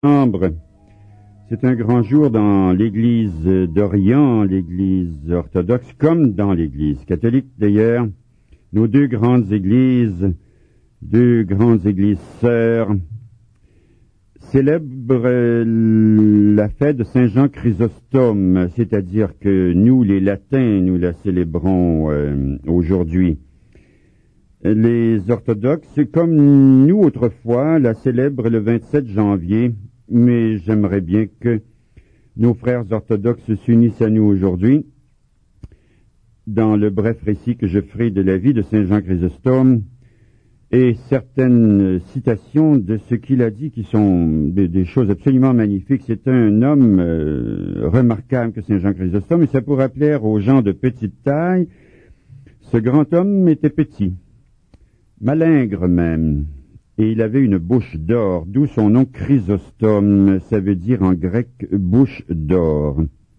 Décembre, c'est un grand jour dans l'Église d'Orient, l'Église orthodoxe, comme dans l'Église catholique d'ailleurs. Nos deux grandes églises sœurs, célèbrent la fête de Saint Jean Chrysostome, c'est-à-dire que nous, les latins, nous la célébrons aujourd'hui. Les orthodoxes, comme nous autrefois, la célèbrent le 27 janvier, mais j'aimerais bien que nos frères orthodoxes s'unissent à nous aujourd'hui. Dans le bref récit que je ferai de la vie de Saint Jean Chrysostome, et certaines citations de ce qu'il a dit qui sont des choses absolument magnifiques. C'est un homme remarquable que Saint Jean Chrysostome, et ça pourrait plaire aux gens de petite taille. Ce grand homme était petit, malingre même, et il avait une bouche d'or, d'où son nom Chrysostome, ça veut dire en grec bouche d'or.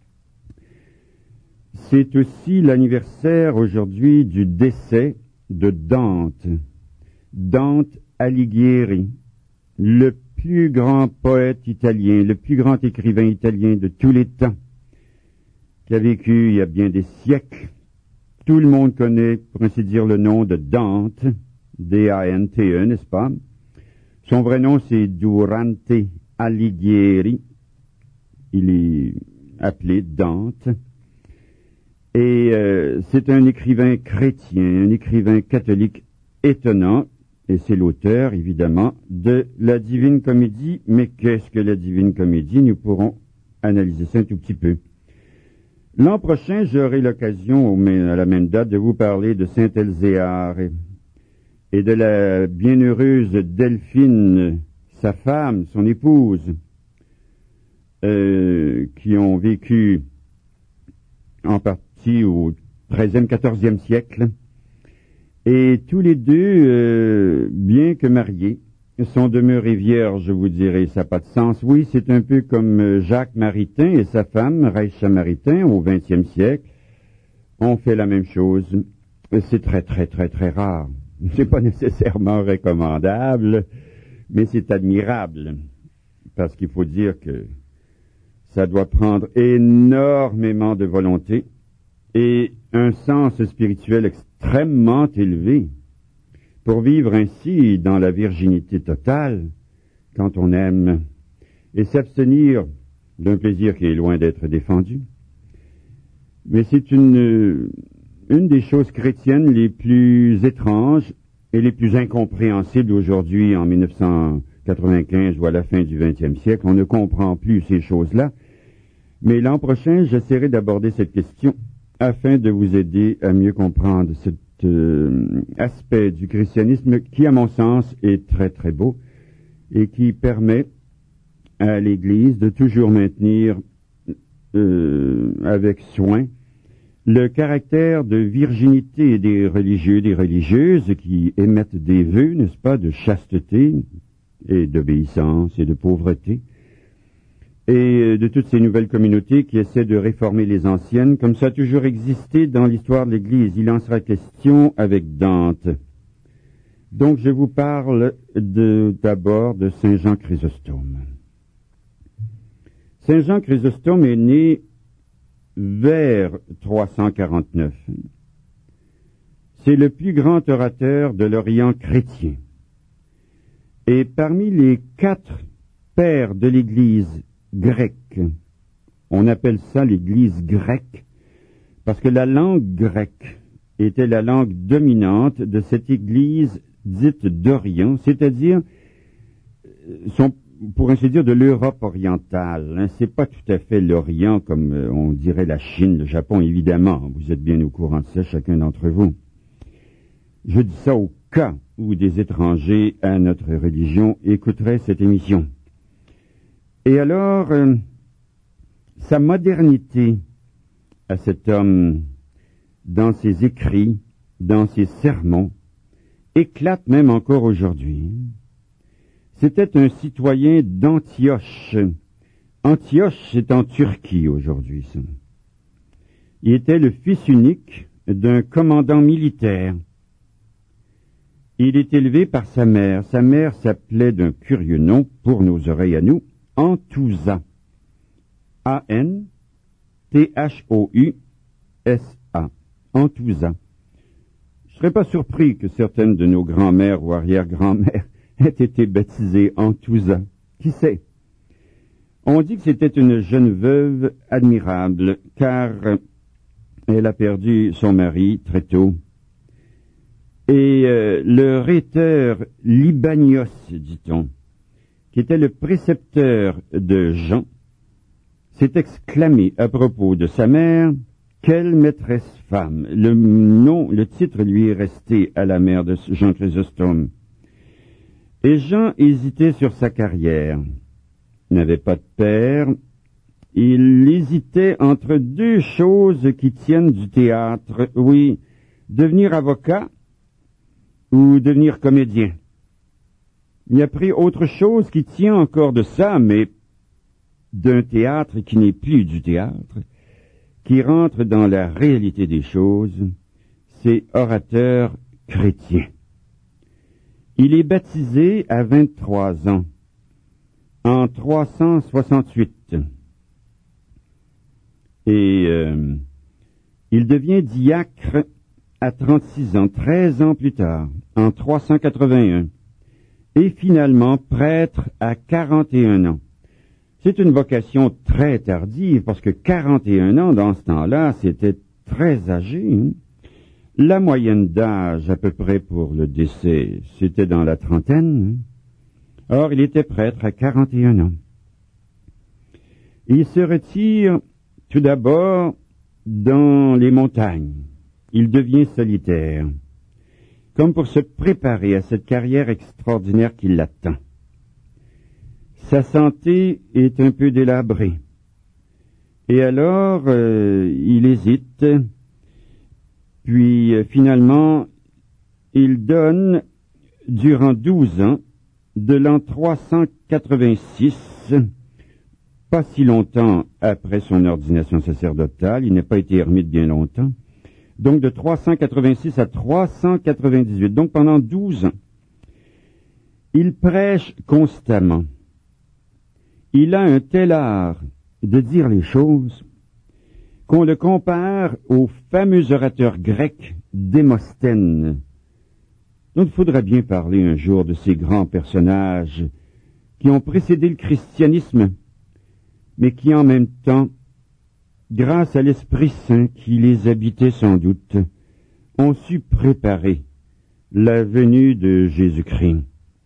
C'est aussi l'anniversaire aujourd'hui du décès de Dante. Dante Alighieri, le plus grand poète italien, le plus grand écrivain italien de tous les temps, qui a vécu il y a bien des siècles. Tout le monde connaît, pour ainsi dire, le nom de Dante, D-A-N-T-E, n'est-ce pas? Son vrai nom, c'est Durante Alighieri. Il est appelé Dante. Et c'est un écrivain chrétien, un écrivain catholique étonnant. Et c'est l'auteur, évidemment, de la Divine Comédie. Mais qu'est-ce que la Divine Comédie? Nous pourrons analyser ça un tout petit peu. L'an prochain, j'aurai l'occasion, à la même date, de vous parler de Saint Elzéar et de la bienheureuse Delphine, sa femme, son épouse, qui ont vécu en partie au XIIIe, XIVe siècle. Et tous les deux, bien que mariés, sont demeurés vierges, je vous dirais, ça n'a pas de sens. Oui, c'est un peu comme Jacques Maritain et sa femme, Reicha Maritain, au XXe siècle, ont fait la même chose. C'est très, très, très, très rare. C'est pas nécessairement recommandable, mais c'est admirable. Parce qu'il faut dire que ça doit prendre énormément de volonté et un sens spirituel extrêmement élevé pour vivre ainsi dans la virginité totale quand on aime et s'abstenir d'un plaisir qui est loin d'être défendu. Mais c'est une des choses chrétiennes les plus étranges et les plus incompréhensibles aujourd'hui en 1995 ou à la fin du XXe siècle. On ne comprend plus ces choses-là. Mais l'an prochain, j'essaierai d'aborder cette question afin de vous aider à mieux comprendre cet aspect du christianisme qui, à mon sens, est très très beau et qui permet à l'Église de toujours maintenir avec soin le caractère de virginité des religieux, des religieuses qui émettent des vœux, n'est-ce pas, de chasteté et d'obéissance et de pauvreté, et de toutes ces nouvelles communautés qui essaient de réformer les anciennes, comme ça a toujours existé dans l'histoire de l'Église. Il en sera question avec Dante. Donc je vous parle d'abord de Saint Jean Chrysostome. Saint Jean Chrysostome est né vers 349. C'est le plus grand orateur de l'Orient chrétien. Et parmi les 4 pères de l'Église grecque, on appelle ça l'Église grecque, parce que la langue grecque était la langue dominante de cette Église dite d'Orient, c'est-à-dire, pour ainsi dire, de l'Europe orientale. C'est pas tout à fait l'Orient comme on dirait la Chine, le Japon, évidemment. Vous êtes bien au courant de ça, chacun d'entre vous. Je dis ça au cas où des étrangers à notre religion écouteraient cette émission. Et alors, sa modernité à cet homme, dans ses écrits, dans ses sermons, éclate même encore aujourd'hui. C'était un citoyen d'Antioche. Antioche, c'est en Turquie aujourd'hui, ça. Il était le fils unique d'un commandant militaire. Il est élevé par sa mère. Sa mère s'appelait d'un curieux nom, pour nos oreilles à nous, Antousa. A-N-T-H-O-U-S-A. Antousa. Je ne serais pas surpris que certaines de nos grand-mères ou arrière-grand-mères aient été baptisées Antousa. Qui sait? On dit que c'était une jeune veuve admirable, car elle a perdu son mari très tôt. Et le rhéteur Libanios, dit-on, qui était le précepteur de Jean, s'est exclamé à propos de sa mère, « Quelle maîtresse femme !» Le titre lui est resté à la mère de Jean Chrysostome. Et Jean hésitait sur sa carrière. Il n'avait pas de père. Il hésitait entre deux choses qui tiennent du théâtre. Oui, devenir avocat ou devenir comédien. Il a pris autre chose qui tient encore de ça, mais d'un théâtre qui n'est plus du théâtre, qui rentre dans la réalité des choses, c'est orateur chrétien. Il est baptisé à 23 ans, en 368. Et il devient diacre à 36 ans, 13 ans plus tard, en 381. Et finalement prêtre à 41 ans. C'est une vocation très tardive, parce que 41 ans, dans ce temps-là, c'était très âgé. Hein? La moyenne d'âge, à peu près, pour le décès, c'était dans la trentaine. Hein? Or, il était prêtre à 41 ans. Il se retire, tout d'abord, dans les montagnes. Il devient solitaire, comme pour se préparer à cette carrière extraordinaire qui l'attend. Sa santé est un peu délabrée. Et alors, il hésite, puis finalement, il donne, durant 12 ans, de l'an 386, pas si longtemps après son ordination sacerdotale, il n'a pas été ermite bien longtemps, donc de 386 à 398, donc pendant 12 ans. Il prêche constamment. Il a un tel art de dire les choses qu'on le compare au fameux orateur grec Démosthène. Donc il faudra bien parler un jour de ces grands personnages qui ont précédé le christianisme, mais qui en même temps, grâce à l'Esprit Saint qui les habitait sans doute, ont su préparer la venue de Jésus-Christ.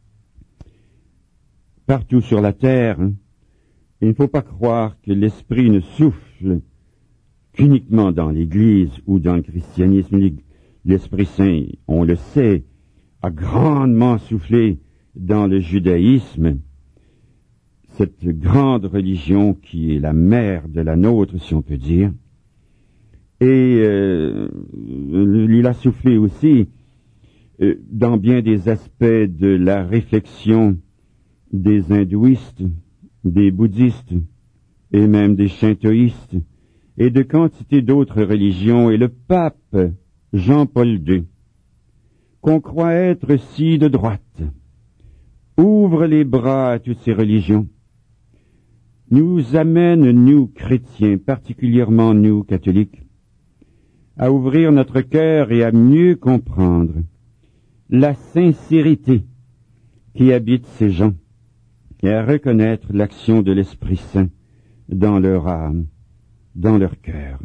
Partout sur la terre, il ne faut pas croire que l'Esprit ne souffle qu'uniquement dans l'Église ou dans le christianisme. L'Esprit Saint, on le sait, a grandement soufflé dans le judaïsme, cette grande religion qui est la mère de la nôtre, si on peut dire. Et il a soufflé aussi dans bien des aspects de la réflexion des hindouistes, des bouddhistes et même des shintoïstes et de quantité d'autres religions. Et le pape Jean-Paul II, qu'on croit être si de droite, ouvre les bras à toutes ces religions, nous amène, nous chrétiens, particulièrement nous catholiques, à ouvrir notre cœur et à mieux comprendre la sincérité qui habite ces gens et à reconnaître l'action de l'Esprit Saint dans leur âme, dans leur cœur.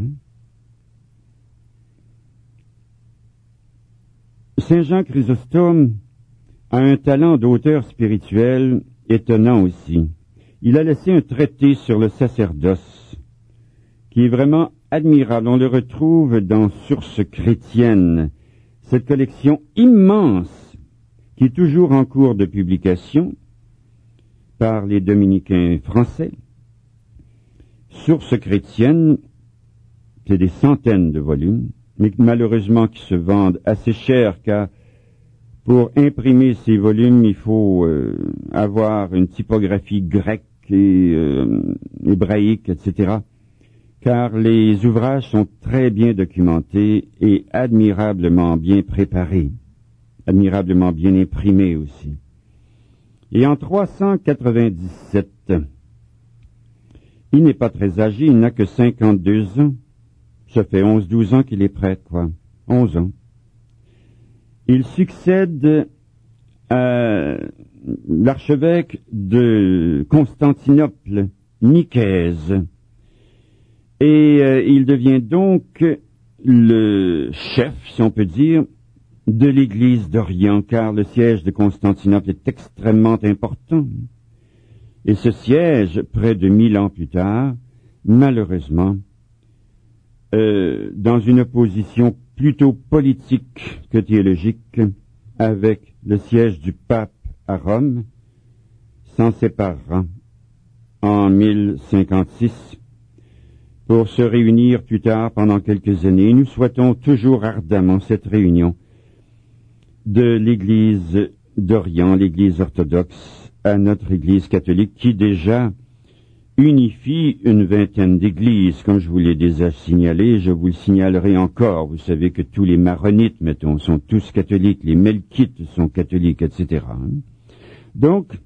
Saint Jean Chrysostome a un talent d'auteur spirituel étonnant aussi. Il a laissé un traité sur le sacerdoce qui est vraiment admirable. On le retrouve dans Sources chrétiennes, cette collection immense qui est toujours en cours de publication par les dominicains français. Sources chrétiennes, c'est des centaines de volumes, mais malheureusement qui se vendent assez cher, car pour imprimer ces volumes, il faut avoir une typographie grecque et hébraïque, etc., car les ouvrages sont très bien documentés et admirablement bien préparés, admirablement bien imprimés aussi. Et en 397, Il n'est pas très âgé, il n'a que 52 ans. Ça fait 11-12 ans qu'il est prêtre, quoi. 11 ans. Il succède à l'archevêque de Constantinople, Nicaise. Et il devient donc le chef, si on peut dire, de l'Église d'Orient, car le siège de Constantinople est extrêmement important. Et ce siège, près de 1000 ans plus tard, malheureusement, dans une opposition plutôt politique que théologique, avec le siège du pape à Rome, s'en séparera en 1056 pour se réunir plus tard pendant quelques années. Nous souhaitons toujours ardemment cette réunion de l'Église d'Orient, l'Église orthodoxe, à notre Église catholique, qui déjà unifie une vingtaine d'églises, comme je vous l'ai déjà signalé, je vous le signalerai encore. Vous savez que tous les maronites, mettons, sont tous catholiques, les melkites sont catholiques, etc. Donc,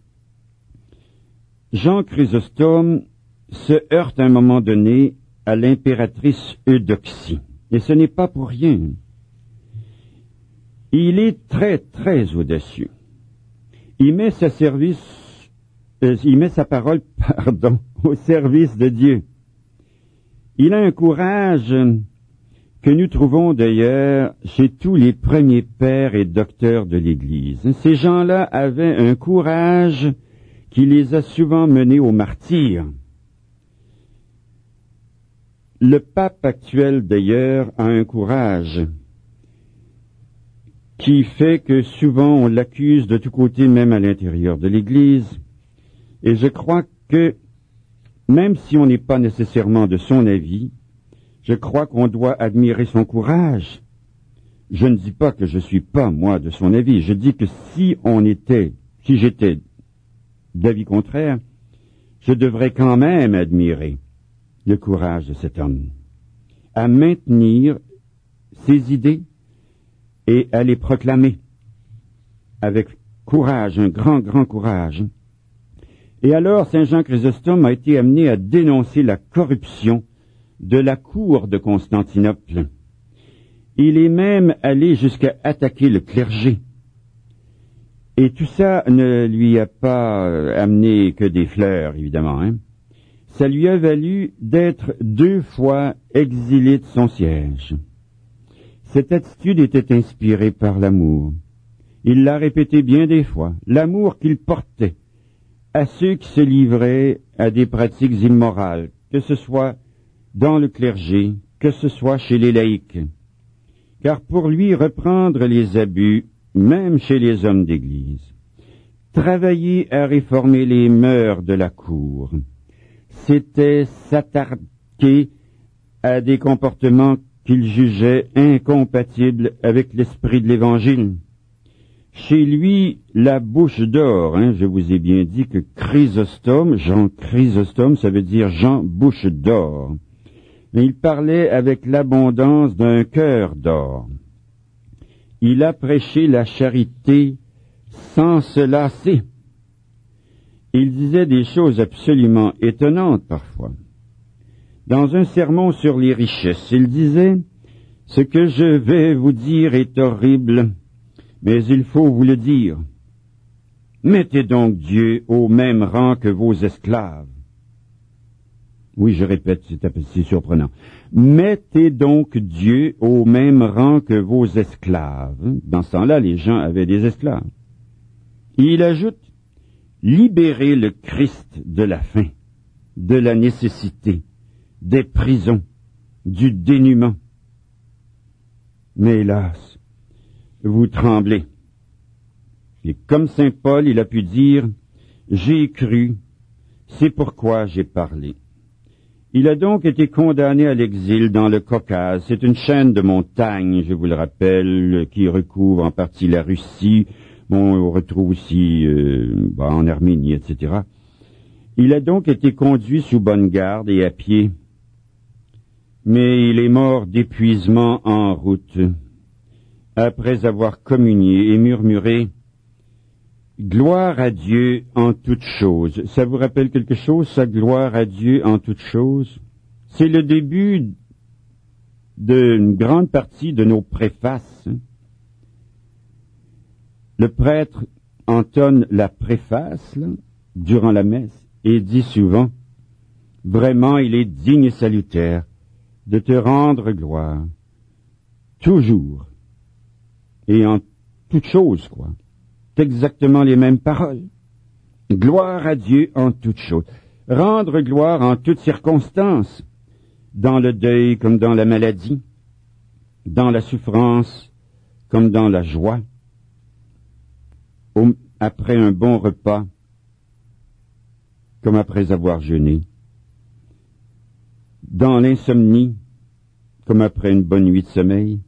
Jean Chrysostome se heurte à un moment donné à l'impératrice Eudoxie. Et ce n'est pas pour rien. Il est très, très audacieux. Il met sa parole, au service de Dieu. Il a un courage que nous trouvons d'ailleurs chez tous les premiers pères et docteurs de l'Église. Ces gens-là avaient un courage qui les a souvent menés au martyre. Le pape actuel, d'ailleurs, a un courage qui fait que souvent on l'accuse de tous côtés, même à l'intérieur de l'Église. Et je crois que, même si on n'est pas nécessairement de son avis, je crois qu'on doit admirer son courage. Je ne dis pas que je suis pas, moi, de son avis. Je dis que si j'étais d'avis contraire, je devrais quand même admirer le courage de cet homme à maintenir ses idées et à les proclamer avec courage, un grand, grand courage. Et alors, Saint Jean Chrysostome a été amené à dénoncer la corruption de la cour de Constantinople. Il est même allé jusqu'à attaquer le clergé. Et tout ça ne lui a pas amené que des fleurs, évidemment, hein. Ça lui a valu d'être 2 fois exilé de son siège. Cette attitude était inspirée par l'amour. Il l'a répété bien des fois, l'amour qu'il portait à ceux qui se livraient à des pratiques immorales, que ce soit dans le clergé, que ce soit chez les laïcs. Car pour lui, reprendre les abus, même chez les hommes d'Église, travailler à réformer les mœurs de la cour, c'était s'attaquer à des comportements qu'il jugeait incompatibles avec l'esprit de l'Évangile. Chez lui, la bouche d'or, je vous ai bien dit que Chrysostome, Jean Chrysostome, ça veut dire Jean bouche d'or. Mais il parlait avec l'abondance d'un cœur d'or. Il a prêché la charité sans se lasser. Il disait des choses absolument étonnantes parfois. Dans un sermon sur les richesses, il disait « Ce que je vais vous dire est horrible, mais il faut vous le dire. Mettez donc Dieu au même rang que vos esclaves. » Oui, je répète, c'est surprenant. Mettez donc Dieu au même rang que vos esclaves. Dans ce temps-là, les gens avaient des esclaves. Il ajoute, libérez le Christ de la faim, de la nécessité, des prisons, du dénuement. Mais hélas, vous tremblez. Et comme saint Paul, il a pu dire, j'ai cru, c'est pourquoi j'ai parlé. Il a donc été condamné à l'exil dans le Caucase. C'est une chaîne de montagnes, je vous le rappelle, qui recouvre en partie la Russie. Bon, on retrouve aussi en Arménie, etc. Il a donc été conduit sous bonne garde et à pied. Mais il est mort d'épuisement en route, après avoir communié et murmuré Gloire à Dieu en toutes choses. Ça vous rappelle quelque chose, ça, gloire à Dieu en toutes choses? C'est le début d'une grande partie de nos préfaces. Le prêtre entonne la préface là, durant la messe et dit souvent, vraiment il est digne et salutaire de te rendre gloire, toujours et en toutes choses, quoi. C'est exactement les mêmes paroles. Gloire à Dieu en toutes choses. Rendre gloire en toutes circonstances, dans le deuil comme dans la maladie, dans la souffrance comme dans la joie, après un bon repas, comme après avoir jeûné, dans l'insomnie, comme après une bonne nuit de sommeil,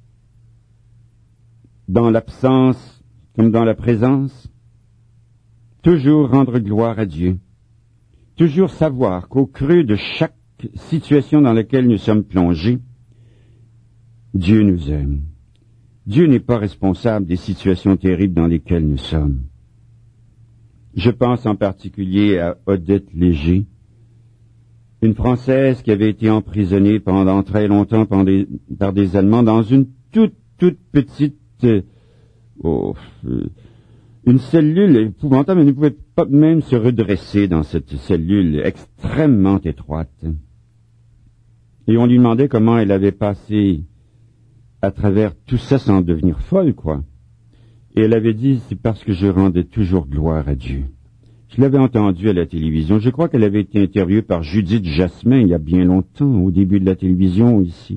dans l'absence, comme dans la présence, toujours rendre gloire à Dieu, toujours savoir qu'au creux de chaque situation dans laquelle nous sommes plongés, Dieu nous aime. Dieu n'est pas responsable des situations terribles dans lesquelles nous sommes. Je pense en particulier à Odette Léger, une Française qui avait été emprisonnée pendant très longtemps par des Allemands dans une toute petite une cellule épouvantable, elle ne pouvait pas même se redresser dans cette cellule extrêmement étroite. Et on lui demandait comment elle avait passé à travers tout ça sans devenir folle, quoi. Et elle avait dit, c'est parce que je rendais toujours gloire à Dieu. Je l'avais entendue à la télévision. Je crois qu'elle avait été interviewée par Judith Jasmin il y a bien longtemps, au début de la télévision ici.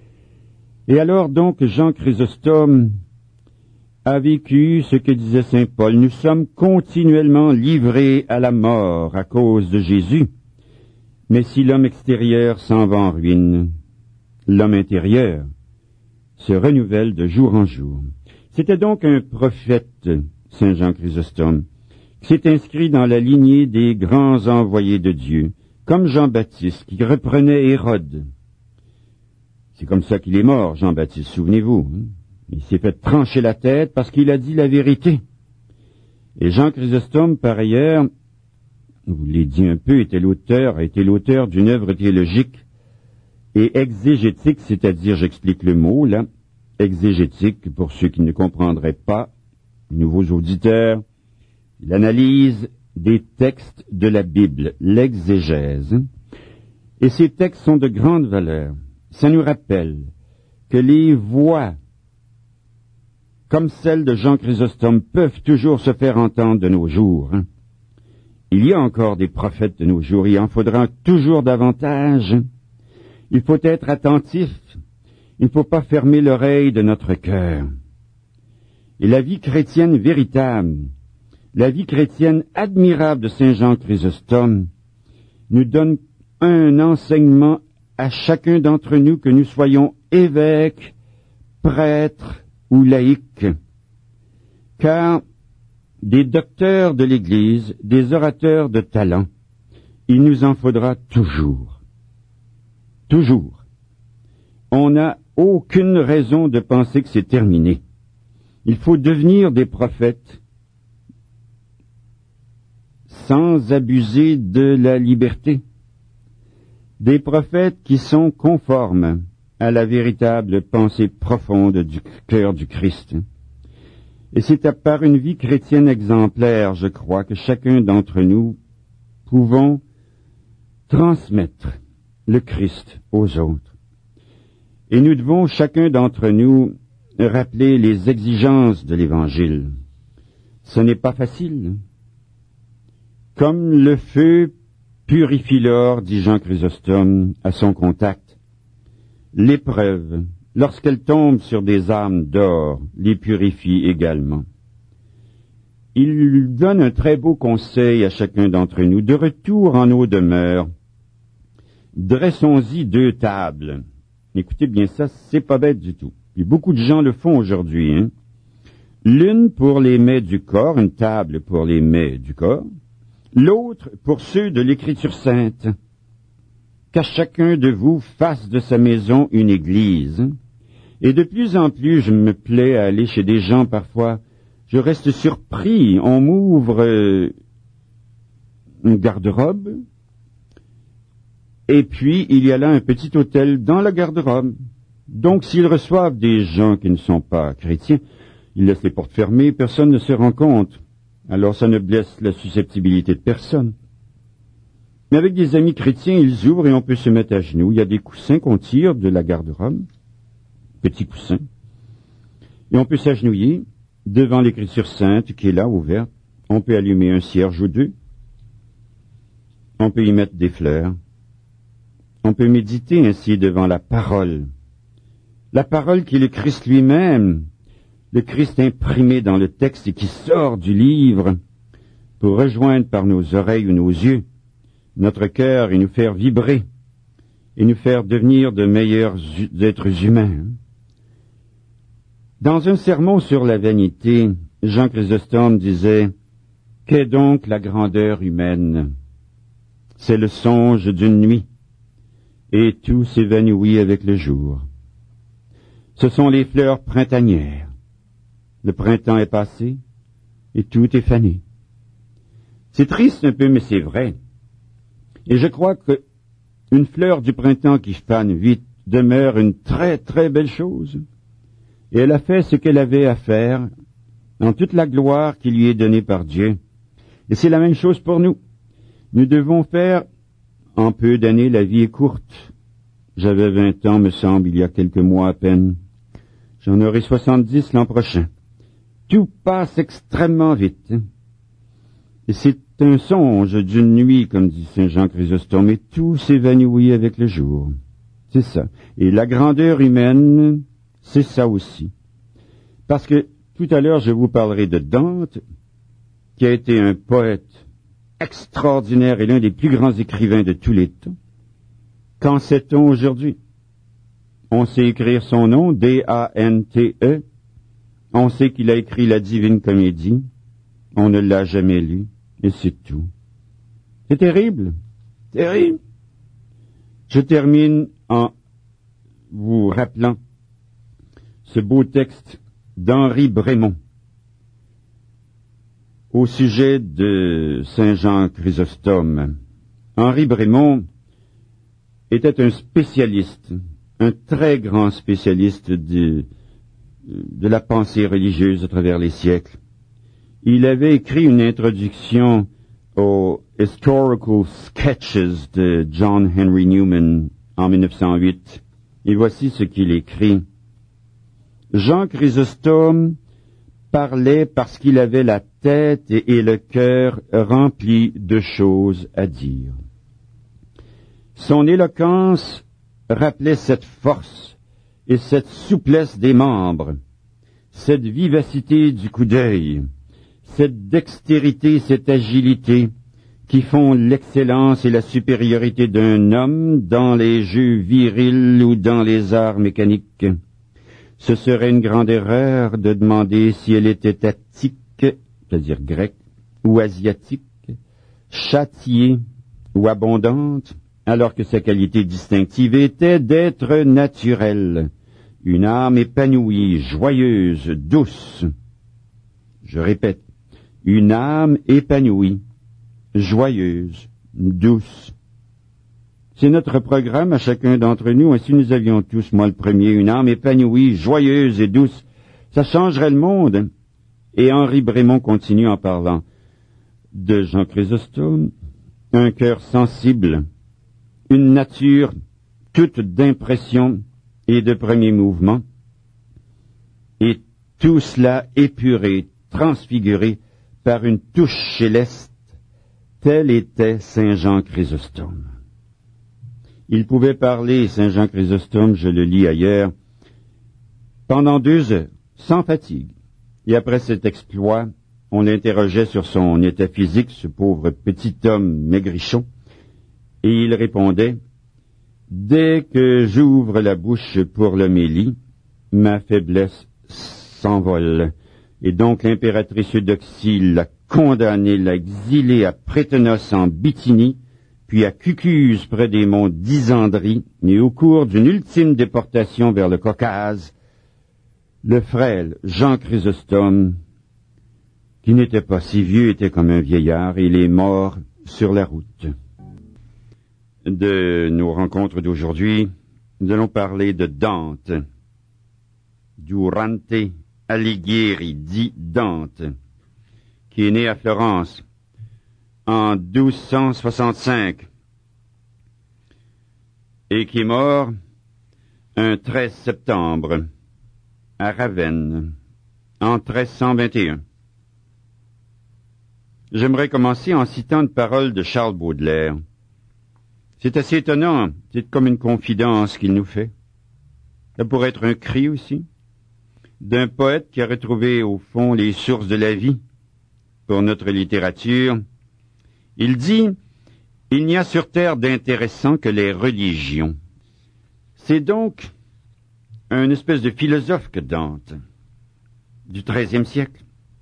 Et alors donc, Jean Chrysostome a vécu ce que disait saint Paul. Nous sommes continuellement livrés à la mort à cause de Jésus. Mais si l'homme extérieur s'en va en ruine, l'homme intérieur se renouvelle de jour en jour. C'était donc un prophète, saint Jean Chrysostome, qui s'est inscrit dans la lignée des grands envoyés de Dieu, comme Jean-Baptiste, qui reprenait Hérode. C'est comme ça qu'il est mort, Jean-Baptiste, souvenez-vous. Il s'est fait trancher la tête parce qu'il a dit la vérité. Et Jean Chrysostome, par ailleurs, je vous l'ai dit un peu, a été l'auteur d'une œuvre théologique et exégétique, c'est-à-dire, j'explique le mot, là, exégétique, pour ceux qui ne comprendraient pas, nouveaux auditeurs, l'analyse des textes de la Bible, l'exégèse. Et ces textes sont de grande valeur. Ça nous rappelle que les voix, comme celles de Jean Chrysostome, peuvent toujours se faire entendre de nos jours. Il y a encore des prophètes de nos jours, il en faudra toujours davantage. Il faut être attentif, il ne faut pas fermer l'oreille de notre cœur. Et la vie chrétienne véritable, la vie chrétienne admirable de saint Jean Chrysostome, nous donne un enseignement à chacun d'entre nous, que nous soyons évêques, prêtres ou laïcs. Car des docteurs de l'Église, des orateurs de talent, il nous en faudra toujours. Toujours. On n'a aucune raison de penser que c'est terminé. Il faut devenir des prophètes sans abuser de la liberté. Des prophètes qui sont conformes à la véritable pensée profonde du cœur du Christ. Et c'est par une vie chrétienne exemplaire, je crois, que chacun d'entre nous pouvons transmettre le Christ aux autres. Et nous devons, chacun d'entre nous, rappeler les exigences de l'Évangile. Ce n'est pas facile. Comme le feu purifie l'or, dit Jean Chrysostome à son contact, l'épreuve, lorsqu'elle tombe sur des âmes d'or, les purifie également. Il donne un très beau conseil à chacun d'entre nous. De retour en nos demeures, dressons-y 2 tables. Écoutez bien ça, c'est pas bête du tout. Et beaucoup de gens le font aujourd'hui. L'une pour les mets du corps, une table pour les mets du corps. L'autre pour ceux de l'Écriture sainte. Qu'à chacun de vous fasse de sa maison une église. Et de plus en plus, je me plais à aller chez des gens parfois Je reste surpris. On m'ouvre une garde-robe, et puis il y a là un petit hôtel dans la garde-robe. Donc s'ils reçoivent des gens qui ne sont pas chrétiens, ils laissent les portes fermées, personne ne se rend compte. Alors ça ne blesse la susceptibilité de personne. Mais avec des amis chrétiens, ils ouvrent et on peut se mettre à genoux. Il y a des coussins qu'on tire de la garde-robe, petits coussins, et on peut s'agenouiller devant l'écriture sainte qui est là, ouverte. On peut allumer un cierge ou deux. On peut y mettre des fleurs. On peut méditer ainsi devant la parole. La parole qui est le Christ lui-même, le Christ imprimé dans le texte et qui sort du livre pour rejoindre par nos oreilles ou nos yeux notre cœur et nous faire vibrer et nous faire devenir de meilleurs êtres humains. Dans un sermon sur la vanité, Jean Chrysostome disait « Qu'est donc la grandeur humaine? C'est le songe d'une nuit, et tout s'évanouit avec le jour. Ce sont les fleurs printanières. Le printemps est passé, et tout est fané. » C'est triste un peu, mais c'est vrai. Et je crois que une fleur du printemps qui fane vite demeure une très très belle chose. Et elle a fait ce qu'elle avait à faire dans toute la gloire qui lui est donnée par Dieu. Et c'est la même chose pour nous. Nous devons faire, en peu d'années, la vie est courte. J'avais 20 ans, me semble, il y a quelques mois à peine. J'en aurai 70 l'an prochain. Tout passe extrêmement vite. Et c'est un songe d'une nuit, comme dit Saint Jean Chrysostome, et tout s'évanouit avec le jour. C'est ça. Et la grandeur humaine, c'est ça aussi. Parce que tout à l'heure, je vous parlerai de Dante, qui a été un poète extraordinaire et l'un des plus grands écrivains de tous les temps. Qu'en sait-on aujourd'hui? On sait écrire son nom, D-A-N-T-E. On sait qu'il a écrit la Divine Comédie. On ne l'a jamais lu, et c'est tout. C'est terrible, terrible. Je termine en vous rappelant ce beau texte d'Henri Brémond au sujet de Saint Jean Chrysostome. Henri Brémond était un spécialiste, un très grand spécialiste de la pensée religieuse à travers les siècles. Il avait écrit une introduction aux Historical Sketches de John Henry Newman en 1908. Et voici ce qu'il écrit. Jean Chrysostome parlait parce qu'il avait la tête et le cœur remplis de choses à dire. Son éloquence rappelait cette force et cette souplesse des membres, cette vivacité du coup d'œil, cette dextérité, cette agilité qui font l'excellence et la supériorité d'un homme dans les jeux virils ou dans les arts mécaniques. Ce serait une grande erreur de demander si elle était attique, c'est-à-dire grecque, ou asiatique, châtiée ou abondante, alors que sa qualité distinctive était d'être naturelle, une âme épanouie, joyeuse, douce. Je répète, une âme épanouie, joyeuse, douce. C'est notre programme à chacun d'entre nous, et si nous avions tous, moi le premier, une âme épanouie, joyeuse et douce, ça changerait le monde. Et Henri Brémond continue en parlant de Jean Chrysostome, un cœur sensible, une nature toute d'impression et de premier mouvement, et tout cela épuré, transfiguré par une touche céleste, tel était Saint Jean Chrysostome. Il pouvait parler, Saint Jean Chrysostome, je le lis ailleurs, pendant 2 heures, sans fatigue. Et après cet exploit, on l'interrogeait sur son état physique, ce pauvre petit homme maigrichon, et il répondait, « Dès que j'ouvre la bouche pour l'homélie, ma faiblesse s'envole. » Et donc l'impératrice Eudoxie l'a condamné, l'a exilé à Prétenos en Bithynie, puis à Cucuse près des monts d'Isandrie, et au cours d'une ultime déportation vers le Caucase, le frêle Jean Chrysostome qui n'était pas si vieux, était comme un vieillard, et il est mort sur la route. De nos rencontres d'aujourd'hui, nous allons parler de Dante, Durante Alighieri, dit Dante, qui est né à Florence en 1265 et qui est mort un 13 septembre à Ravenne en 1321. J'aimerais commencer en citant une parole de Charles Baudelaire. C'est assez étonnant, c'est comme une confidence qu'il nous fait. Ça pourrait être un cri aussi, d'un poète qui a retrouvé au fond les sources de la vie pour notre littérature. Il dit « Il n'y a sur terre d'intéressant que les religions ». C'est donc un espèce de philosophe que Dante, du XIIIe siècle,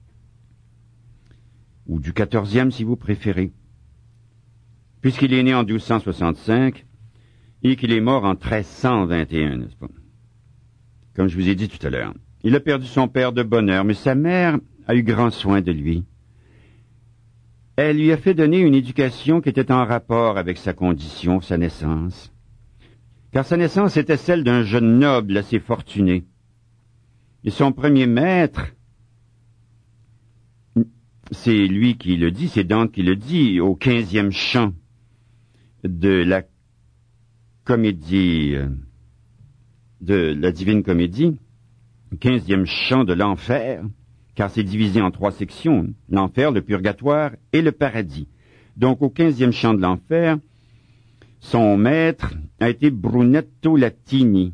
ou du XIVe si vous préférez, puisqu'il est né en 1265 et qu'il est mort en 1321, n'est-ce pas? Comme je vous ai dit tout à l'heure. Il a perdu son père de bonne heure, mais sa mère a eu grand soin de lui. Elle lui a fait donner une éducation qui était en rapport avec sa condition, sa naissance. Car sa naissance était celle d'un jeune noble assez fortuné. Et son premier maître, c'est lui qui le dit, c'est Dante qui le dit, au 15e chant de la comédie, de la Divine Comédie, 15e chant de l'enfer, car c'est divisé en 3 sections, l'enfer, le purgatoire et le paradis. Donc au 15e chant de l'enfer, son maître a été Brunetto Latini.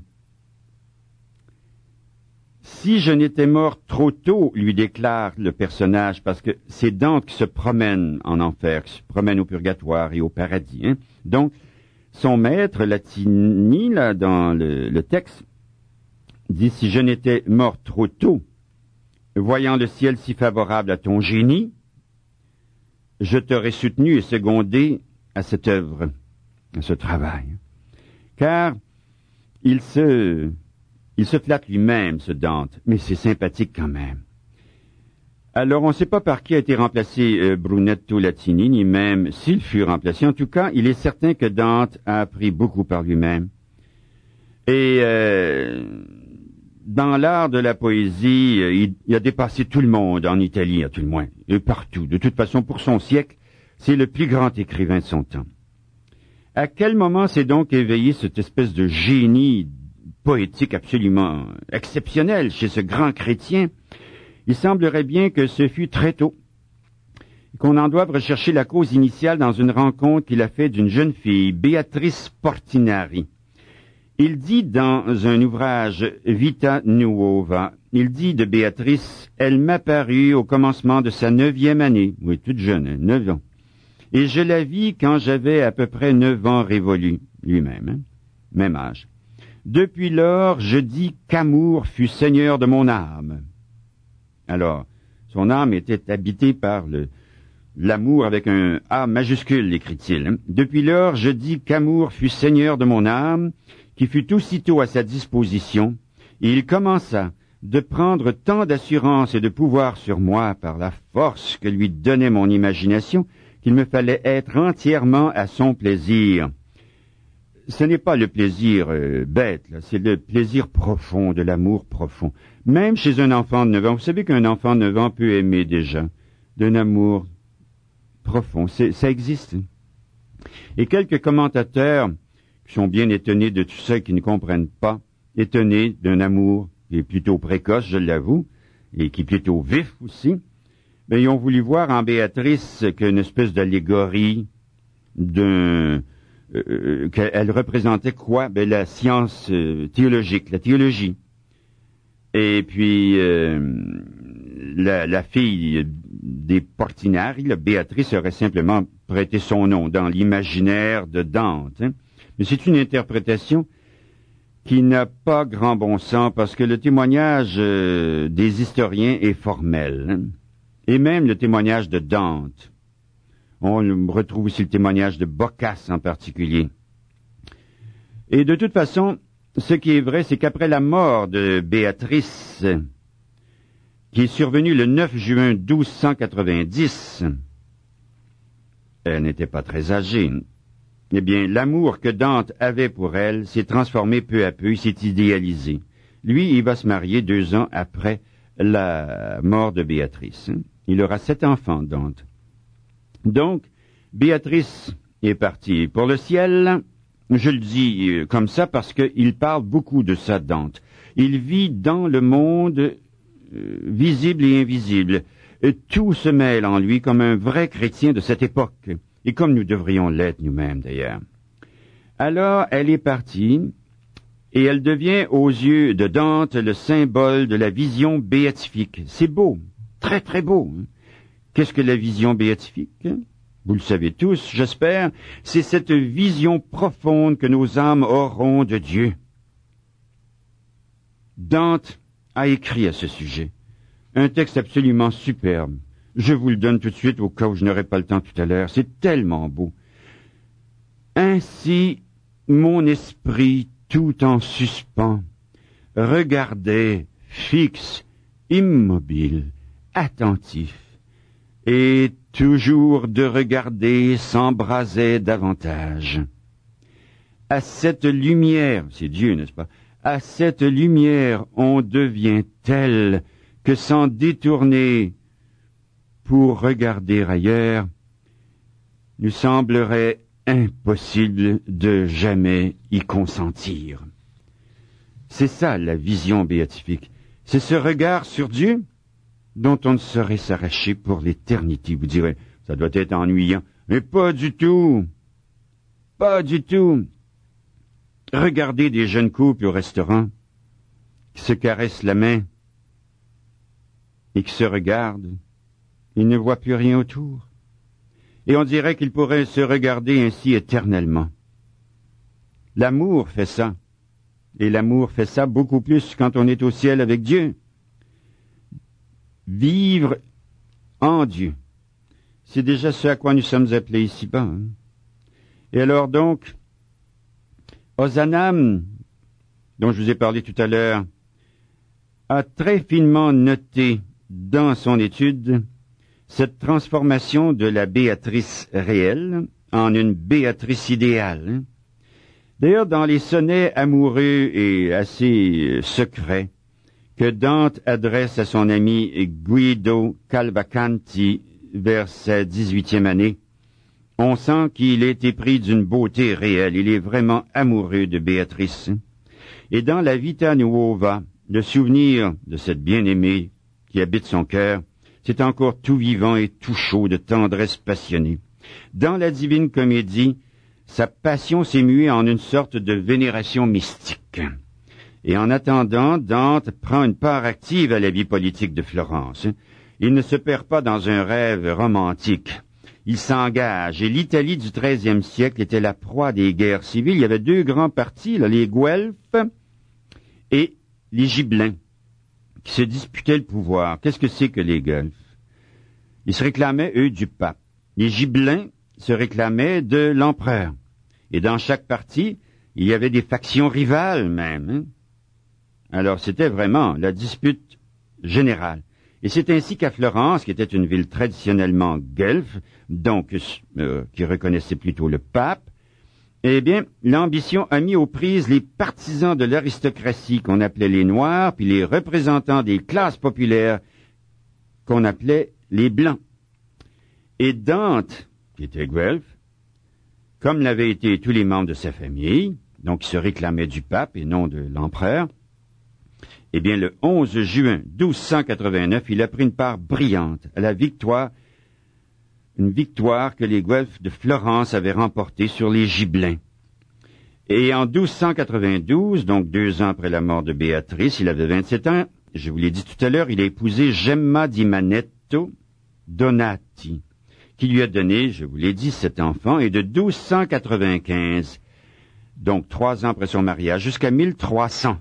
Si je n'étais mort trop tôt, lui déclare le personnage, parce que c'est Dante qui se promène en enfer, qui se promène au purgatoire et au paradis. Hein. Donc, son maître, Latini, là, dans le texte, dit « Si je n'étais mort trop tôt, voyant le ciel si favorable à ton génie, je t'aurais soutenu et secondé à cette œuvre, à ce travail. » Car il se flatte lui-même, ce Dante, mais c'est sympathique quand même. Alors, on ne sait pas par qui a été remplacé Brunetto Latini, ni même s'il fut remplacé. En tout cas, il est certain que Dante a appris beaucoup par lui-même. Et dans l'art de la poésie, il a dépassé tout le monde, en Italie à tout le moins, et partout. De toute façon, pour son siècle, c'est le plus grand écrivain de son temps. À quel moment s'est donc éveillé cette espèce de génie poétique absolument exceptionnel chez ce grand chrétien? Il semblerait bien que ce fut très tôt, qu'on en doive rechercher la cause initiale dans une rencontre qu'il a faite d'une jeune fille, Beatrice Portinari. Il dit dans un ouvrage Vita Nuova, il dit de Béatrice, elle m'apparut au commencement de sa 9e année, oui, toute jeune, 9 ans, et je la vis quand j'avais à peu près 9 ans révolus, lui-même, hein, même âge. Depuis lors, je dis qu'amour fut seigneur de mon âme. Alors, son âme était habitée par l'amour avec un A majuscule, écrit-il. Hein. Depuis lors, je dis qu'amour fut seigneur de mon âme, qui fut aussitôt à sa disposition, et il commença de prendre tant d'assurance et de pouvoir sur moi par la force que lui donnait mon imagination, qu'il me fallait être entièrement à son plaisir. Ce n'est pas le plaisir bête, là, c'est le plaisir profond, de l'amour profond. Même chez un enfant de 9 ans, vous savez qu'un enfant de 9 ans peut aimer déjà, d'un amour profond, ça existe. Et quelques commentateurs qui sont bien étonnés de tout ça et qui ne comprennent pas, étonnés d'un amour qui est plutôt précoce, je l'avoue, et qui est plutôt vif aussi, ben, ils ont voulu voir en Béatrice qu'une espèce d'allégorie qu'elle représentait quoi? Ben, la science théologique, la théologie. Et puis, la fille des Portinari, la Béatrice, aurait simplement prêté son nom dans l'imaginaire de Dante. Hein. Mais c'est une interprétation qui n'a pas grand bon sens parce que le témoignage des historiens est formel. Hein. Et même le témoignage de Dante. On retrouve aussi le témoignage de Boccace en particulier. Et de toute façon, ce qui est vrai, c'est qu'après la mort de Béatrice, qui est survenue le 9 juin 1290, elle n'était pas très âgée. Eh bien, l'amour que Dante avait pour elle s'est transformé peu à peu, il s'est idéalisé. Lui, il va se marier 2 ans après la mort de Béatrice. Il aura 7 enfants, Dante. Donc, Béatrice est partie pour le ciel. Je le dis comme ça parce qu'il parle beaucoup de ça, Dante. Il vit dans le monde visible et invisible. Tout se mêle en lui comme un vrai chrétien de cette époque, et comme nous devrions l'être nous-mêmes d'ailleurs. Alors, elle est partie, et elle devient aux yeux de Dante le symbole de la vision béatifique. C'est beau, très très beau. Qu'est-ce que la vision béatifique? Vous le savez tous, j'espère, c'est cette vision profonde que nos âmes auront de Dieu. Dante a écrit à ce sujet un texte absolument superbe. Je vous le donne tout de suite au cas où je n'aurai pas le temps tout à l'heure. C'est tellement beau. Ainsi, mon esprit tout en suspens regardait, fixe, immobile, attentif, et toujours de regarder s'embrasait davantage. À cette lumière, c'est Dieu, n'est-ce pas? À cette lumière, on devient tel que sans détourner pour regarder ailleurs, nous semblerait impossible de jamais y consentir. C'est ça la vision béatifique. C'est ce regard sur Dieu dont on ne saurait s'arracher pour l'éternité. Vous direz, ça doit être ennuyant. Mais pas du tout. Pas du tout. Regardez des jeunes couples au restaurant qui se caressent la main et qui se regardent. Ils ne voient plus rien autour. Et on dirait qu'ils pourraient se regarder ainsi éternellement. L'amour fait ça. Et l'amour fait ça beaucoup plus quand on est au ciel avec Dieu. Vivre en Dieu. C'est déjà ce à quoi nous sommes appelés ici-bas. Et alors donc, Ozanam, dont je vous ai parlé tout à l'heure, a très finement noté dans son étude cette transformation de la Béatrice réelle en une Béatrice idéale. D'ailleurs, dans les sonnets amoureux et assez secrets que Dante adresse à son ami Guido Cavalcanti vers sa 18e année, on sent qu'il est épris d'une beauté réelle. Il est vraiment amoureux de Béatrice. Et dans la Vita Nuova, le souvenir de cette bien-aimée qui habite son cœur, c'est encore tout vivant et tout chaud de tendresse passionnée. Dans la Divine Comédie, sa passion s'est muée en une sorte de vénération mystique. Et en attendant, Dante prend une part active à la vie politique de Florence. Il ne se perd pas dans un rêve romantique. Il s'engage, et l'Italie du XIIIe siècle était la proie des guerres civiles. Il y avait 2 grands partis, là, les Guelfes et les Gibelins, qui se disputaient le pouvoir. Qu'est-ce que c'est que les Guelfes? Ils se réclamaient, eux, du pape. Les Gibelins se réclamaient de l'empereur. Et dans chaque parti, il y avait des factions rivales même. Alors c'était vraiment la dispute générale. Et c'est ainsi qu'à Florence, qui était une ville traditionnellement guelfe, donc qui reconnaissait plutôt le pape, eh bien, l'ambition a mis aux prises les partisans de l'aristocratie qu'on appelait les Noirs, puis les représentants des classes populaires qu'on appelait les Blancs. Et Dante, qui était guelfe, comme l'avaient été tous les membres de sa famille, donc il se réclamait du pape et non de l'empereur, eh bien, le 11 juin 1289, il a pris une part brillante à la victoire, une victoire que les Guelfes de Florence avaient remportée sur les Gibelins. Et en 1292, donc 2 ans après la mort de Béatrice, il avait 27 ans, je vous l'ai dit tout à l'heure, il a épousé Gemma di Manetto Donati, qui lui a donné, je vous l'ai dit, 7 enfants, et de 1295, donc 3 ans après son mariage, jusqu'à 1300.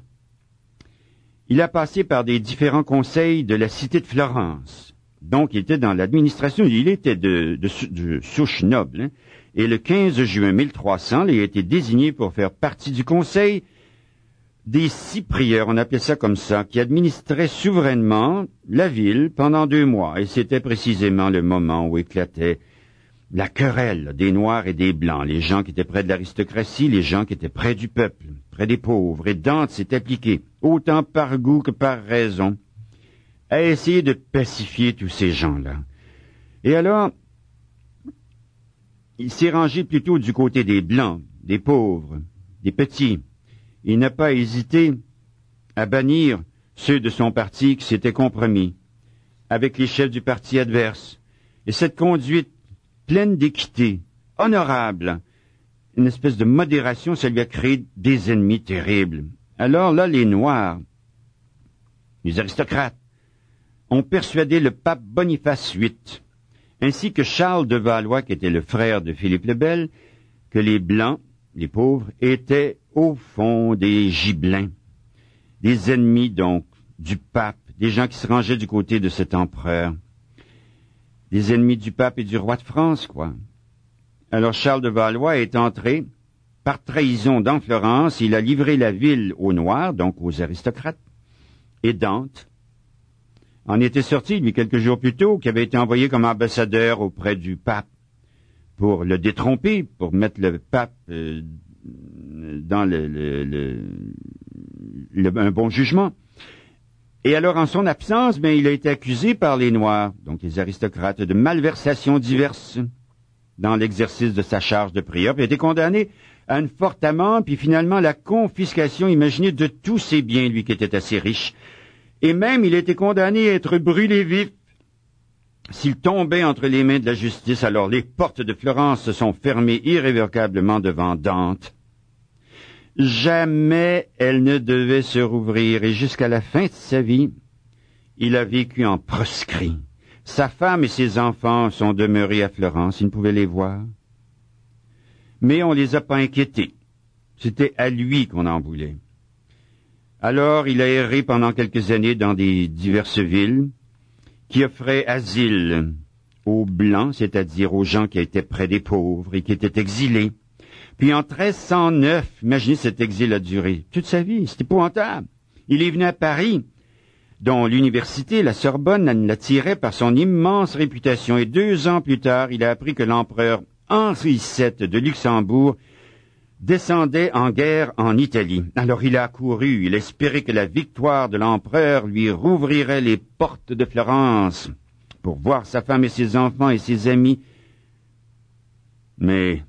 Il a passé par des différents conseils de la cité de Florence. Donc, il était dans l'administration, il était de souche noble. Et le 15 juin 1300, il a été désigné pour faire partie du conseil des 6 prieurs, on appelait ça comme ça, qui administraient souverainement la ville pendant 2 mois. Et c'était précisément le moment où éclatait la querelle des Noirs et des Blancs, les gens qui étaient près de l'aristocratie, les gens qui étaient près du peuple, près des pauvres. Et Dante s'est appliqué, autant par goût que par raison, à essayer de pacifier tous ces gens-là. Et alors, il s'est rangé plutôt du côté des Blancs, des pauvres, des petits. Il n'a pas hésité à bannir ceux de son parti qui s'étaient compromis avec les chefs du parti adverse. Et cette conduite pleine d'équité, honorable, une espèce de modération, ça lui a créé des ennemis terribles. Alors là, les Noirs, les aristocrates, ont persuadé le pape Boniface VIII, ainsi que Charles de Valois, qui était le frère de Philippe le Bel, que les Blancs, les pauvres, étaient au fond des gibelins, des ennemis donc du pape, des gens qui se rangeaient du côté de cet empereur, des ennemis du pape et du roi de France, quoi. Alors Charles de Valois est entré par trahison dans Florence, il a livré la ville aux Noirs, donc aux aristocrates, et Dante en était sorti, lui, quelques jours plus tôt, qui avait été envoyé comme ambassadeur auprès du pape pour le détromper, pour mettre le pape dans un bon jugement. Et alors, en son absence, il a été accusé par les Noirs, donc les aristocrates, de malversations diverses dans l'exercice de sa charge de prieur, puis a été condamné à une forte amende, puis finalement la confiscation, imaginez, de tous ses biens, lui qui était assez riche. Et même, il a été condamné à être brûlé vif. S'il tombait entre les mains de la justice, alors les portes de Florence se sont fermées irrévocablement devant Dante. Jamais elle ne devait se rouvrir, et jusqu'à la fin de sa vie, il a vécu en proscrit. Sa femme et ses enfants sont demeurés à Florence, il ne pouvait les voir. Mais on les a pas inquiétés. C'était à lui qu'on en voulait. Alors, il a erré pendant quelques années dans des diverses villes qui offraient asile aux Blancs, c'est-à-dire aux gens qui étaient près des pauvres et qui étaient exilés. Puis en 1309, imaginez cet exil a duré toute sa vie, c'est épouvantable. Il est venu à Paris, dont l'université, la Sorbonne, l'attirait par son immense réputation. Et 2 ans plus tard, il a appris que l'empereur Henri VII de Luxembourg descendait en guerre en Italie. Alors il a accouru, il espérait que la victoire de l'empereur lui rouvrirait les portes de Florence pour voir sa femme et ses enfants et ses amis. Mais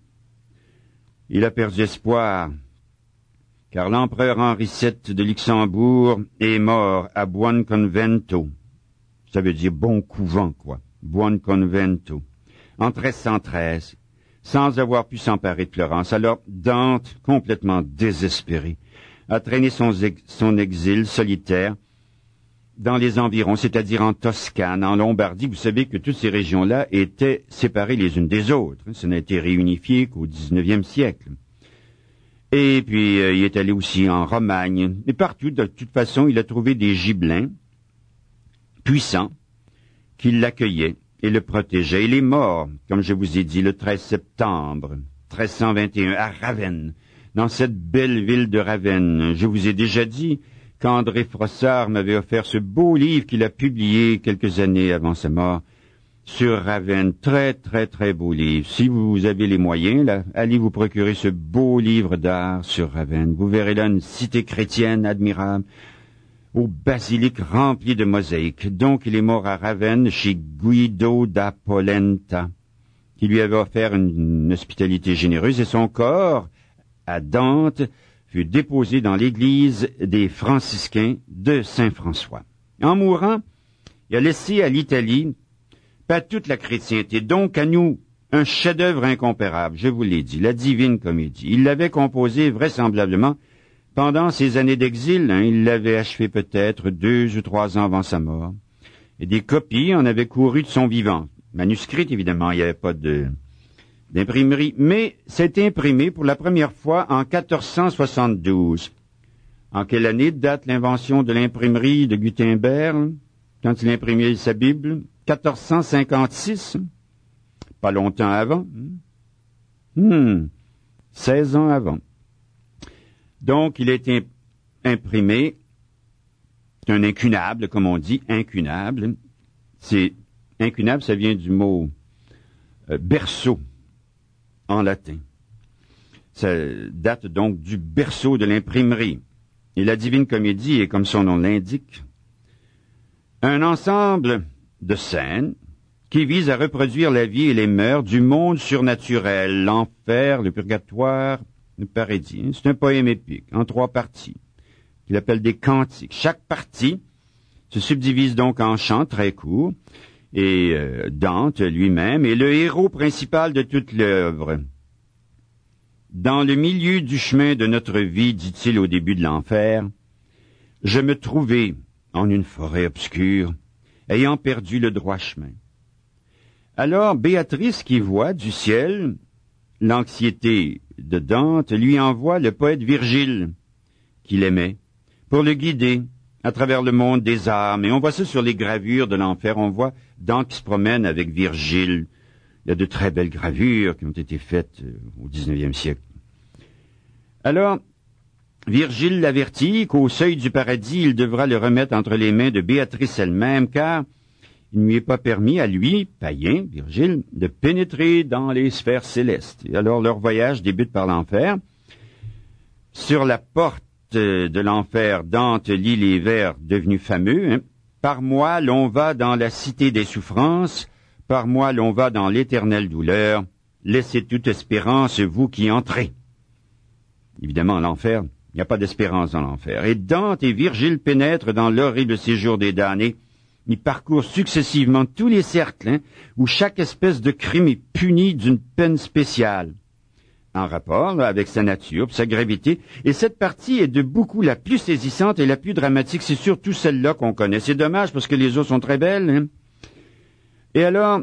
il a perdu espoir, car l'empereur Henri VII de Luxembourg est mort à Buonconvento. Ça veut dire bon couvent, quoi. Buonconvento. En 1313. Sans avoir pu s'emparer de Florence. Alors Dante, complètement désespéré, a traîné son exil solitaire dans les environs, c'est-à-dire en Toscane, en Lombardie. Vous savez que toutes ces régions-là étaient séparées les unes des autres. Ça n'a été réunifié qu'au XIXe siècle. Et puis, il est allé aussi en Romagne. Et partout, de toute façon, il a trouvé des gibelins puissants qui l'accueillaient et le protégeait. Il est mort, comme je vous ai dit, le 13 septembre 1321 à Ravenne, dans cette belle ville de Ravenne. Je vous ai déjà dit qu'André Frossard m'avait offert ce beau livre qu'il a publié quelques années avant sa mort sur Ravenne. Très, très, très beau livre. Si vous avez les moyens, là, allez vous procurer ce beau livre d'art sur Ravenne. Vous verrez là une cité chrétienne admirable, aux basiliques remplies de mosaïques. Donc, il est mort à Ravenne chez Guido da Polenta, qui lui avait offert une hospitalité généreuse, et son corps, à Dante, fut déposé dans l'église des franciscains de Saint-François. En mourant, il a laissé à l'Italie, pas toute la chrétienté, donc à nous, un chef-d'œuvre incomparable, je vous l'ai dit, la Divine Comédie. Il l'avait composé vraisemblablement pendant ses années d'exil. Il l'avait achevé peut-être 2 ou 3 ans avant sa mort. Et des copies en avaient couru de son vivant. Manuscrites, évidemment, il n'y avait pas d'imprimerie, mais c'est imprimé pour la première fois en 1472. En quelle année date l'invention de l'imprimerie de Gutenberg, quand il imprimait sa Bible? 1456? Pas longtemps avant. 16 ans avant. Donc, il a été imprimé. C'est un incunable, comme on dit, incunable. C'est incunable, ça vient du mot berceau en latin. Ça date donc du berceau de l'imprimerie. Et la Divine Comédie est, comme son nom l'indique, un ensemble de scènes qui vise à reproduire la vie et les mœurs du monde surnaturel, l'enfer, le purgatoire, le paradis. C'est un poème épique, en 3 parties, qu'il appelle des cantiques. Chaque partie se subdivise donc en chants très courts, et Dante lui-même est le héros principal de toute l'œuvre. Dans le milieu du chemin de notre vie, dit-il au début de l'enfer, je me trouvais en une forêt obscure, ayant perdu le droit chemin. Alors Béatrice, qui voit du ciel l'anxiété de Dante, lui envoie le poète Virgile, qu'il aimait, pour le guider à travers le monde des âmes. Et on voit ça sur les gravures de l'enfer. On voit Dante qui se promène avec Virgile. Il y a de très belles gravures qui ont été faites au 19e siècle. Alors, Virgile l'avertit qu'au seuil du paradis, il devra le remettre entre les mains de Béatrice elle-même, car il ne lui est pas permis à lui, païen, Virgile, de pénétrer dans les sphères célestes. Et alors, leur voyage débute par l'enfer. Sur la porte de l'enfer, Dante lit les vers devenus fameux. Par moi, l'on va dans la cité des souffrances. Par moi, l'on va dans l'éternelle douleur. Laissez toute espérance, vous qui entrez. Évidemment, l'enfer, il n'y a pas d'espérance dans l'enfer. Et Dante et Virgile pénètrent dans l'horrible séjour des damnés. Ils parcourent successivement tous les cercles, où chaque espèce de crime est puni d'une peine spéciale, en rapport avec sa nature, sa gravité. Et cette partie est de beaucoup la plus saisissante et la plus dramatique. C'est surtout celle-là qu'on connaît. C'est dommage parce que les autres sont très belles. Et alors,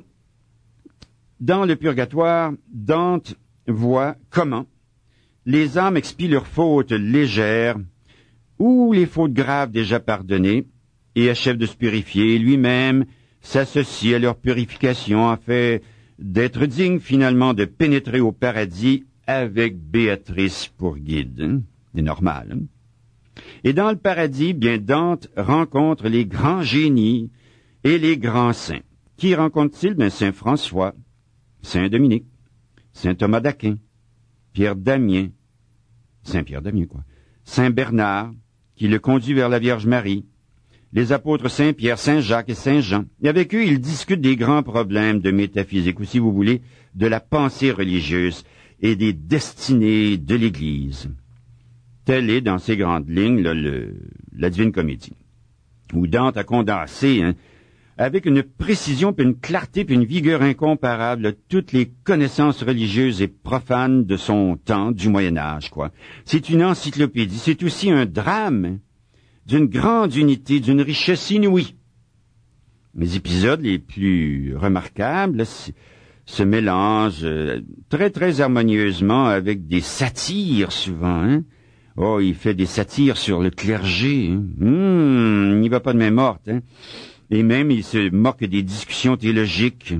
dans le purgatoire, Dante voit comment les âmes expient leurs fautes légères ou les fautes graves déjà pardonnées et achèvent de se purifier. Lui-même s'associe à leur purification afin d'être digne finalement de pénétrer au paradis avec Béatrice pour guide. C'est normal. Et dans le paradis, bien Dante rencontre les grands génies et les grands saints. Qui rencontre-t-il? Bien, Saint François, Saint Dominique, Saint Thomas d'Aquin, Pierre Damien, Saint-Pierre Damien, Saint Bernard, qui le conduit vers la Vierge Marie, les apôtres Saint-Pierre, Saint-Jacques et Saint-Jean. Et avec eux, ils discutent des grands problèmes de métaphysique, ou si vous voulez, de la pensée religieuse et des destinées de l'Église. Telle est, dans ces grandes lignes, la Divine Comédie, où Dante a condensé, avec une précision, puis une clarté, puis une vigueur incomparable, toutes les connaissances religieuses et profanes de son temps, du Moyen-Âge, C'est une encyclopédie, c'est aussi un drame d'une grande unité, d'une richesse inouïe. Les épisodes les plus remarquables se mélangent très, très harmonieusement avec des satires, souvent, Oh, il fait des satires sur le clergé, il n'y va pas de main morte, Et même, il se moque des discussions théologiques.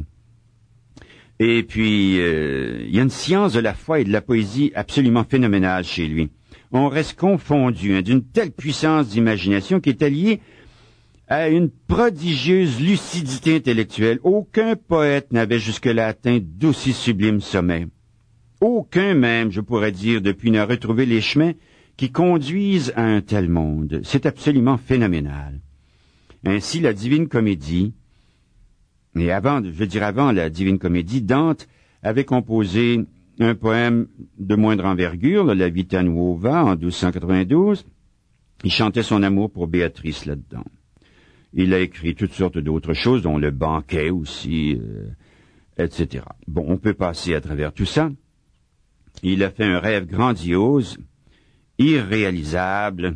Et puis, il y a une science de la foi et de la poésie absolument phénoménale chez lui. On reste confondu d'une telle puissance d'imagination qui est alliée à une prodigieuse lucidité intellectuelle. Aucun poète n'avait jusque-là atteint d'aussi sublime sommet. Aucun même, je pourrais dire, depuis n'a retrouvé les chemins qui conduisent à un tel monde. C'est absolument phénoménal. Ainsi, la Divine Comédie, et avant la Divine Comédie, Dante avait composé un poème de moindre envergure, la Vita Nuova, en 1292. Il chantait son amour pour Béatrice là-dedans. Il a écrit toutes sortes d'autres choses, dont le banquet aussi, etc. Bon, on peut passer à travers tout ça. Il a fait un rêve grandiose, irréalisable.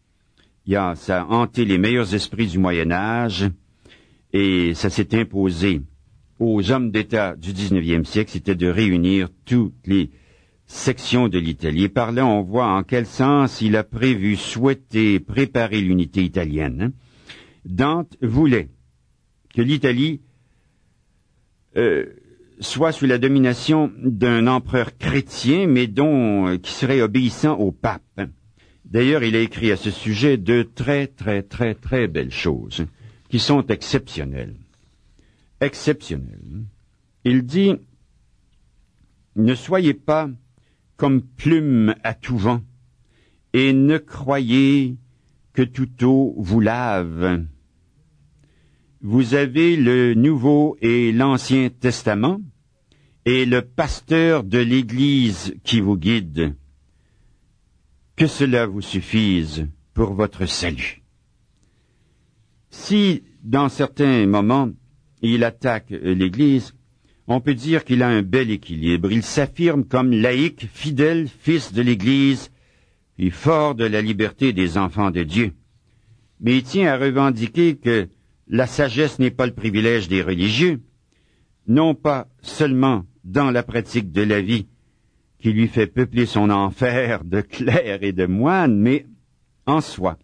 Ça a hanté les meilleurs esprits du Moyen-Âge et ça s'est imposé aux hommes d'État du 19e siècle, c'était de réunir toutes les sections de l'Italie. Et par là, on voit en quel sens il a prévu, souhaité, préparer l'unité italienne. Dante voulait que l'Italie soit sous la domination d'un empereur chrétien, mais qui serait obéissant au pape. D'ailleurs, il a écrit à ce sujet de très, très, très, très belles choses, qui sont exceptionnelles. Exceptionnelles. Il dit, ne soyez pas comme plume à tout vent, et ne croyez que toute eau vous lave. Vous avez le Nouveau et l'Ancien Testament, et le pasteur de l'Église qui vous guide. Que cela vous suffise pour votre salut. Si, dans certains moments, il attaque l'Église, on peut dire qu'il a un bel équilibre. Il s'affirme comme laïc, fidèle, fils de l'Église, et fort de la liberté des enfants de Dieu. Mais il tient à revendiquer que la sagesse n'est pas le privilège des religieux, non pas seulement dans la pratique de la vie, qui lui fait peupler son enfer de clercs et de moines, mais en soi.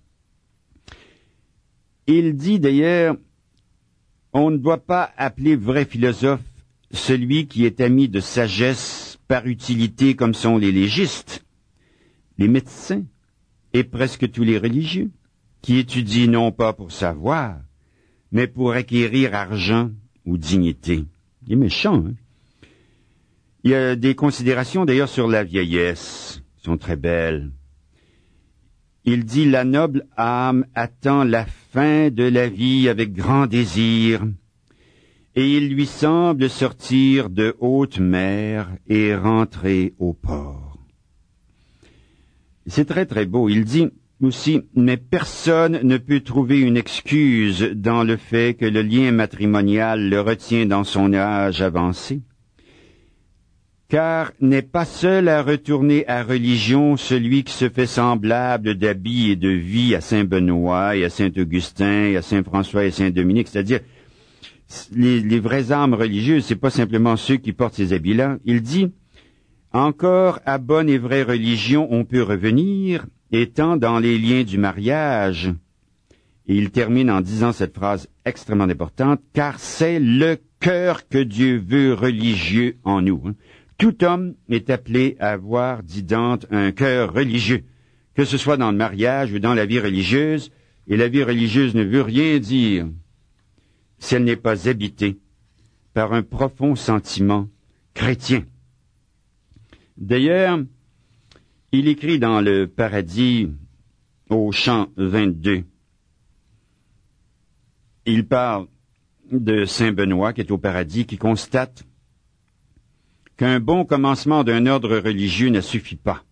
Il dit d'ailleurs, on ne doit pas appeler vrai philosophe celui qui est ami de sagesse par utilité comme sont les légistes, les médecins et presque tous les religieux, qui étudient non pas pour savoir, mais pour acquérir argent ou dignité. Il est méchant, hein? Il y a des considérations d'ailleurs sur la vieillesse, qui sont très belles. Il dit, la noble âme attend la fin de la vie avec grand désir, et il lui semble sortir de haute mer et rentrer au port. C'est très très beau. Il dit aussi, mais personne ne peut trouver une excuse dans le fait que le lien matrimonial le retient dans son âge avancé. Car n'est pas seul à retourner à religion celui qui se fait semblable d'habits et de vie à Saint Benoît et à Saint Augustin et à Saint François et Saint Dominique, c'est-à-dire les vraies âmes religieuses, c'est pas simplement ceux qui portent ces habits-là. Il dit, encore à bonne et vraie religion on peut revenir, étant dans les liens du mariage. Et il termine en disant cette phrase extrêmement importante, car c'est le cœur que Dieu veut religieux en nous. Tout homme est appelé à avoir, dit Dante, un cœur religieux, que ce soit dans le mariage ou dans la vie religieuse, et la vie religieuse ne veut rien dire si elle n'est pas habitée par un profond sentiment chrétien. D'ailleurs, il écrit dans le Paradis, au chant 22, il parle de Saint Benoît qui est au paradis, qui constate qu'un bon commencement d'un ordre religieux ne suffit pas.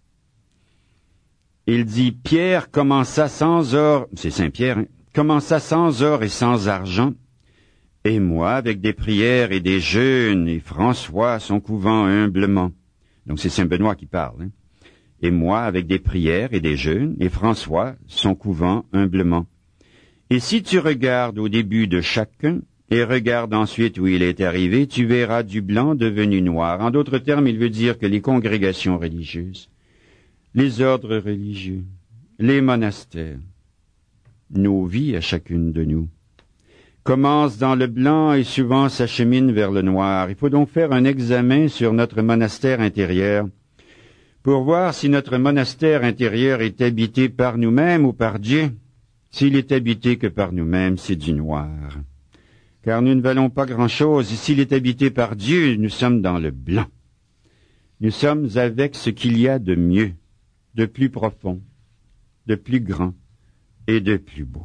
Il dit, Pierre commença sans or, c'est Saint Pierre, hein, commença sans or et sans argent, et moi avec des prières et des jeûnes, et François son couvent humblement. Donc c'est Saint Benoît qui parle, hein. Et moi avec des prières et des jeûnes, et François son couvent humblement. Et si tu regardes au début de chacun, et regarde ensuite où il est arrivé, tu verras du blanc devenu noir. En d'autres termes, il veut dire que les congrégations religieuses, les ordres religieux, les monastères, nos vies à chacune de nous, commencent dans le blanc et souvent s'acheminent vers le noir. Il faut donc faire un examen sur notre monastère intérieur pour voir si notre monastère intérieur est habité par nous-mêmes ou par Dieu. S'il est habité que par nous-mêmes, c'est du noir. Car nous ne valons pas grand-chose, et s'il est habité par Dieu, nous sommes dans le blanc. Nous sommes avec ce qu'il y a de mieux, de plus profond, de plus grand et de plus beau.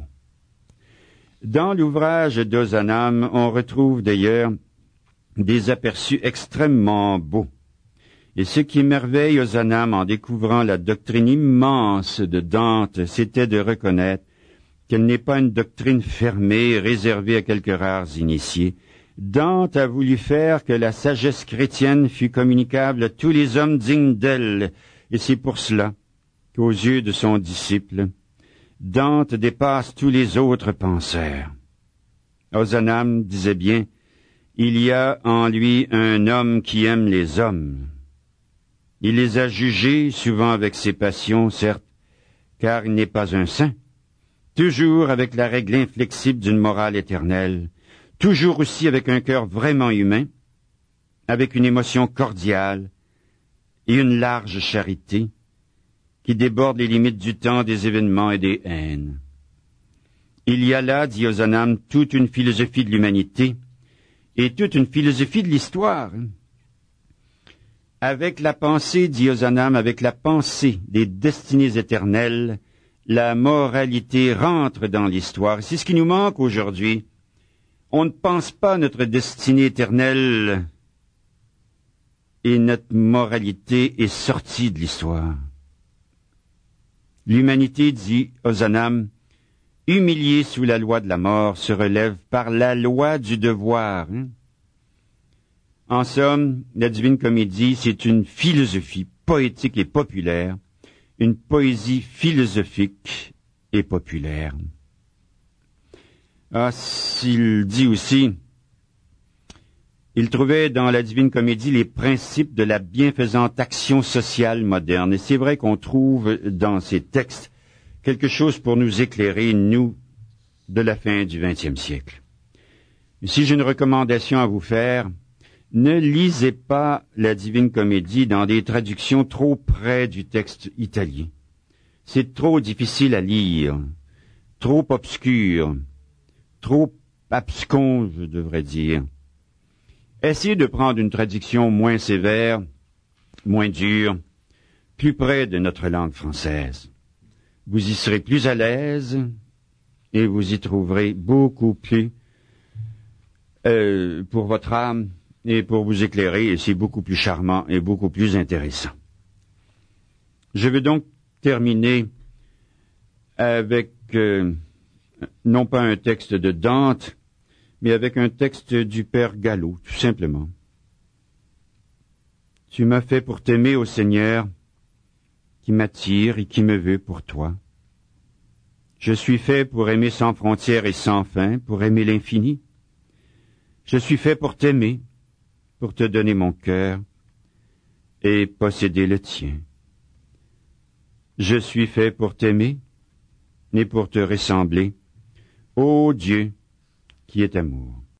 Dans l'ouvrage d'Ozanam, on retrouve d'ailleurs des aperçus extrêmement beaux. Et ce qui émerveille Ozanam en découvrant la doctrine immense de Dante, c'était de reconnaître qu'elle n'est pas une doctrine fermée, réservée à quelques rares initiés. Dante a voulu faire que la sagesse chrétienne fût communicable à tous les hommes dignes d'elle, et c'est pour cela qu'aux yeux de son disciple, Dante dépasse tous les autres penseurs. Ozanam disait bien, il y a en lui un homme qui aime les hommes. Il les a jugés, souvent avec ses passions, certes, car il n'est pas un saint. Toujours avec la règle inflexible d'une morale éternelle, toujours aussi avec un cœur vraiment humain, avec une émotion cordiale et une large charité, qui déborde les limites du temps, des événements et des haines. Il y a là, dit Ozanam, toute une philosophie de l'humanité et toute une philosophie de l'histoire. Avec la pensée, dit Ozanam, avec la pensée des destinées éternelles, la moralité rentre dans l'histoire. C'est ce qui nous manque aujourd'hui. On ne pense pas notre destinée éternelle et notre moralité est sortie de l'histoire. L'humanité, dit Ozanam, humiliée sous la loi de la mort, se relève par la loi du devoir. En somme, la Divine Comédie, c'est une philosophie poétique et populaire, une poésie philosophique et populaire. Ah, s'il dit aussi, il trouvait dans la Divine Comédie les principes de la bienfaisante action sociale moderne. Et c'est vrai qu'on trouve dans ces textes quelque chose pour nous éclairer, nous, de la fin du XXe siècle. Si j'ai une recommandation à vous faire, ne lisez pas la Divine Comédie dans des traductions trop près du texte italien. C'est trop difficile à lire, trop obscur, trop abscon, je devrais dire. Essayez de prendre une traduction moins sévère, moins dure, plus près de notre langue française. Vous y serez plus à l'aise et vous y trouverez beaucoup plus pour votre âme et pour vous éclairer, et c'est beaucoup plus charmant et beaucoup plus intéressant. Je vais donc terminer avec, non pas un texte de Dante, mais avec un texte du Père Gallo, tout simplement. Tu m'as fait pour t'aimer, ô Seigneur, qui m'attire et qui me veut pour toi. Je suis fait pour aimer sans frontières et sans fin, pour aimer l'infini. Je suis fait pour t'aimer, pour te donner mon cœur et posséder le tien. Je suis fait pour t'aimer et pour te ressembler, ô Dieu qui est amour.